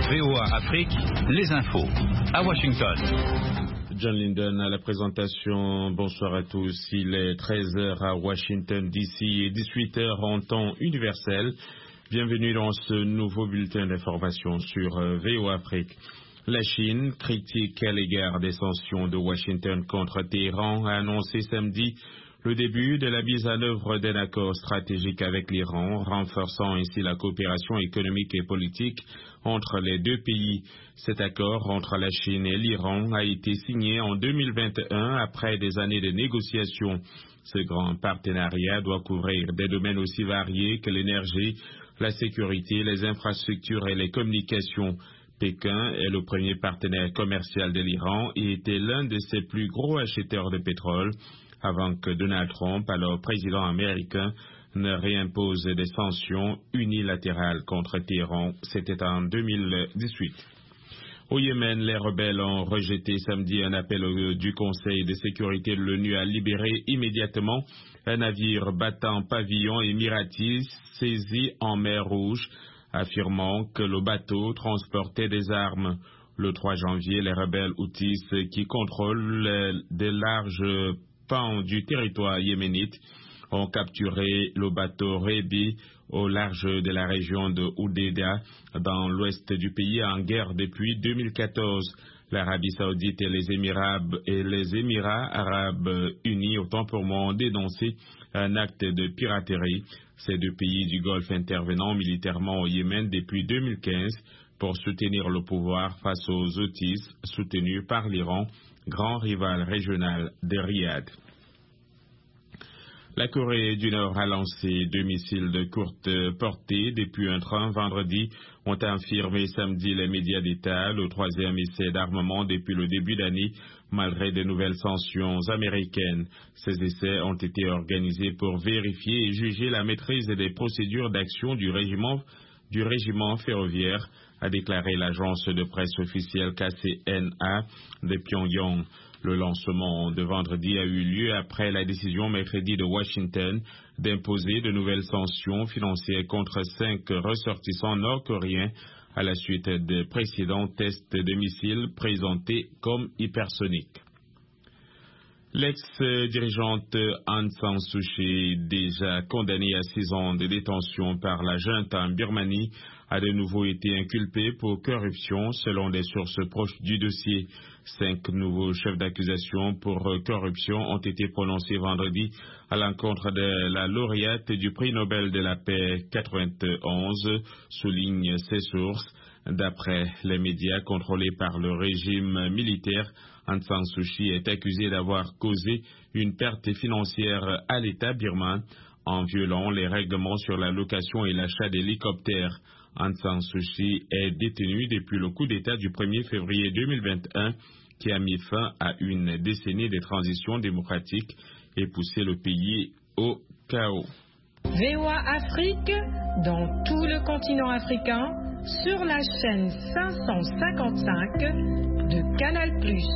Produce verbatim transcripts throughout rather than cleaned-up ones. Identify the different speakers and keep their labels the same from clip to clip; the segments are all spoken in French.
Speaker 1: V O A Afrique, les infos. À Washington.
Speaker 2: John Linden à la présentation. Bonsoir à tous. Il est treize heures à Washington D C et dix-huit heures en temps universel. Bienvenue dans ce nouveau bulletin d'information sur V O A Afrique. La Chine, critique à l'égard des sanctions de Washington contre Téhéran, a annoncé samedi le début de la mise en œuvre d'un accord stratégique avec l'Iran, renforçant ainsi la coopération économique et politique entre les deux pays. Cet accord entre la Chine et l'Iran a été signé en deux mille vingt et un après des années de négociations. Ce grand partenariat doit couvrir des domaines aussi variés que l'énergie, la sécurité, les infrastructures et les communications. Pékin est le premier partenaire commercial de l'Iran et était l'un de ses plus gros acheteurs de pétrole, avant que Donald Trump, alors président américain, ne réimpose des sanctions unilatérales contre Téhéran. C'était en deux mille dix-huit. Au Yémen, les rebelles ont rejeté samedi un appel du Conseil de sécurité de l'ONU à libérer immédiatement un navire battant pavillon émirati saisi en mer Rouge, affirmant que le bateau transportait des armes. Le trois janvier, les rebelles houthis qui contrôlent de larges pans du territoire yéménite ont capturé le bateau Rebi au large de la région de Hodeida, dans l'ouest du pays, en guerre depuis deux mille quatorze. L'Arabie saoudite et les Émirats, et les Émirats arabes unis autant pour moi ont dénoncé un acte de piraterie. Ces deux pays du Golfe intervenant militairement au Yémen depuis deux mille quinze pour soutenir le pouvoir face aux Houthis soutenus par l'Iran, grand rival régional de Riyad. La Corée du Nord a lancé deux missiles de courte portée depuis un train vendredi, ont affirmé samedi les médias d'État, le troisième essai d'armement depuis le début d'année, malgré de nouvelles sanctions américaines. Ces essais ont été organisés pour vérifier et juger la maîtrise des procédures d'action du régiment, du régiment ferroviaire, a déclaré l'agence de presse officielle K C N A de Pyongyang. Le lancement de vendredi a eu lieu après la décision mercredi de Washington d'imposer de nouvelles sanctions financières contre cinq ressortissants nord-coréens à la suite de précédents tests de missiles présentés comme hypersoniques. L'ex-dirigeante Aung San Suu Kyi, déjà condamnée à six ans de détention par la junte en Birmanie, a de nouveau été inculpée pour corruption selon des sources proches du dossier. Cinq nouveaux chefs d'accusation pour corruption ont été prononcés vendredi à l'encontre de la lauréate du prix Nobel de la paix quatre-vingt-onze, soulignent ces sources. D'après les médias contrôlés par le régime militaire, Aung San Suu Kyi est accusée d'avoir causé une perte financière à l'État birman en violant les règlements sur la location et l'achat d'hélicoptères. Aung San Suu Kyi est détenue depuis le coup d'État du premier février deux mille vingt et un qui a mis fin à une décennie de transition démocratique et poussé le pays au chaos.
Speaker 3: V O A Afrique, dans tout le continent africain, sur la chaîne cinq cent cinquante-cinq de Canal plus.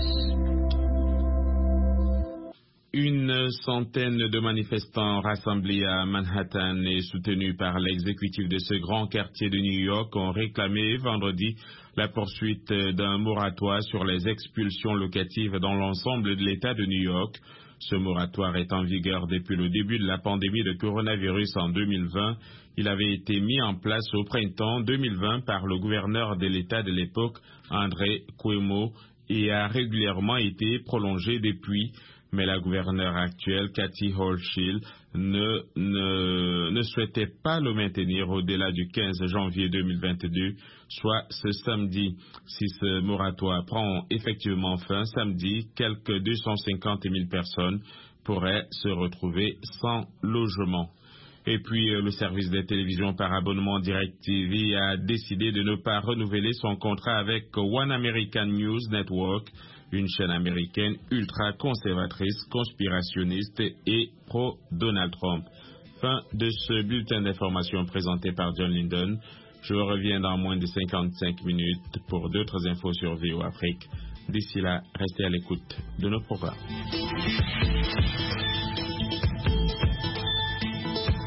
Speaker 2: Une centaine de manifestants rassemblés à Manhattan et soutenus par l'exécutif de ce grand quartier de New York ont réclamé vendredi la poursuite d'un moratoire sur les expulsions locatives dans l'ensemble de l'État de New York. Ce moratoire est en vigueur depuis le début de la pandémie de coronavirus en deux mille vingt. Il avait été mis en place au printemps deux mille vingt par le gouverneur de l'État de l'époque, Andrew Cuomo, et a régulièrement été prolongé depuis. Mais la gouverneure actuelle, Kathy Hochul, ne, ne, ne souhaitait pas le maintenir au-delà du quinze janvier deux mille vingt-deux, soit ce samedi. Si ce moratoire prend effectivement fin samedi, quelques deux cent cinquante mille personnes pourraient se retrouver sans logement. Et puis, le service de télévision par abonnement DirecTV a décidé de ne pas renouveler son contrat avec One American News Network, une chaîne américaine ultra-conservatrice, conspirationniste et pro-Donald Trump. Fin de ce bulletin d'information présenté par John Linden. Je reviens dans moins de cinquante-cinq minutes pour d'autres infos sur V O A Afrique. D'ici là, restez à l'écoute de nos programmes.